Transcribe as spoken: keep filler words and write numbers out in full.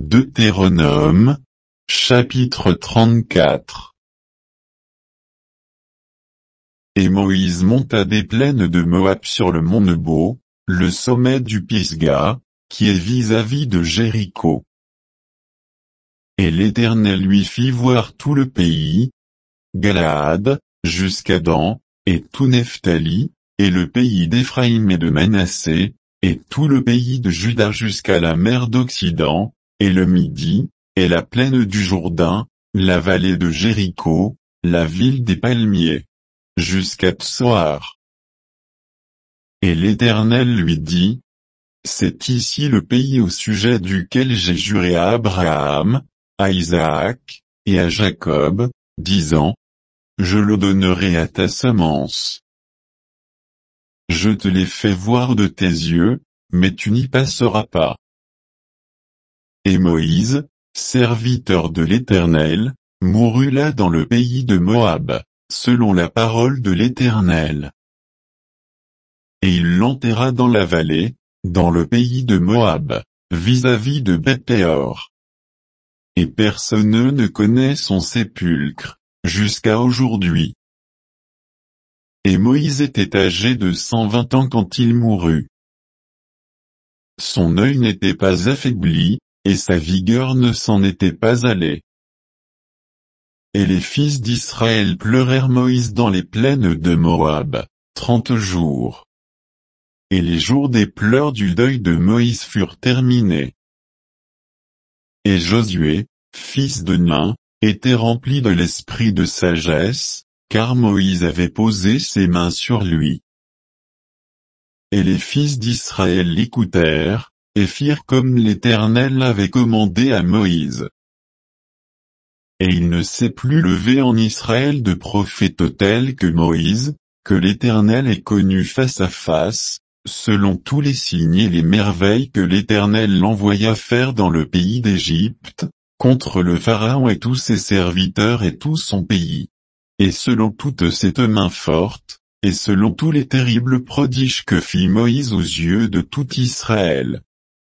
Deutéronome, chapitre trente-quatre. Et Moïse monta des plaines de Moab sur le mont Nebo, le sommet du Pisga, qui est vis-à-vis de Jéricho. Et l'Éternel lui fit voir tout le pays, Galaad, jusqu'à Dan, et tout Nephtali, et le pays d'Éphraïm et de Manassé, et tout le pays de Juda jusqu'à la mer d'Occident, et le Midi, et la plaine du Jourdain, la vallée de Jéricho, la ville des palmiers, jusqu'à Tsoar. Et l'Éternel lui dit, c'est ici le pays au sujet duquel j'ai juré à Abraham, à Isaac, et à Jacob, disant, je le donnerai à ta semence. Je te l'ai fait voir de tes yeux, mais tu n'y passeras pas. Et Moïse, serviteur de l'Éternel, mourut là dans le pays de Moab, selon la parole de l'Éternel. Et il l'enterra dans la vallée, dans le pays de Moab, vis-à-vis de Beth-péor. Et personne ne connaît son sépulcre, jusqu'à aujourd'hui. Et Moïse était âgé de cent vingt ans quand il mourut. Son œil n'était pas affaibli, et sa vigueur ne s'en était pas allée. Et les fils d'Israël pleurèrent Moïse dans les plaines de Moab, trente jours. Et les jours des pleurs du deuil de Moïse furent terminés. Et Josué, fils de Nun, était rempli de l'esprit de sagesse, car Moïse avait posé ses mains sur lui. Et les fils d'Israël l'écoutèrent, et firent comme l'Éternel avait commandé à Moïse. Et il ne s'est plus levé en Israël de prophète tel que Moïse, que l'Éternel ait connu face à face, selon tous les signes et les merveilles que l'Éternel l'envoya faire dans le pays d'Égypte, contre le Pharaon et tous ses serviteurs et tout son pays. Et selon toute cette main forte, et selon tous les terribles prodiges que fit Moïse aux yeux de tout Israël.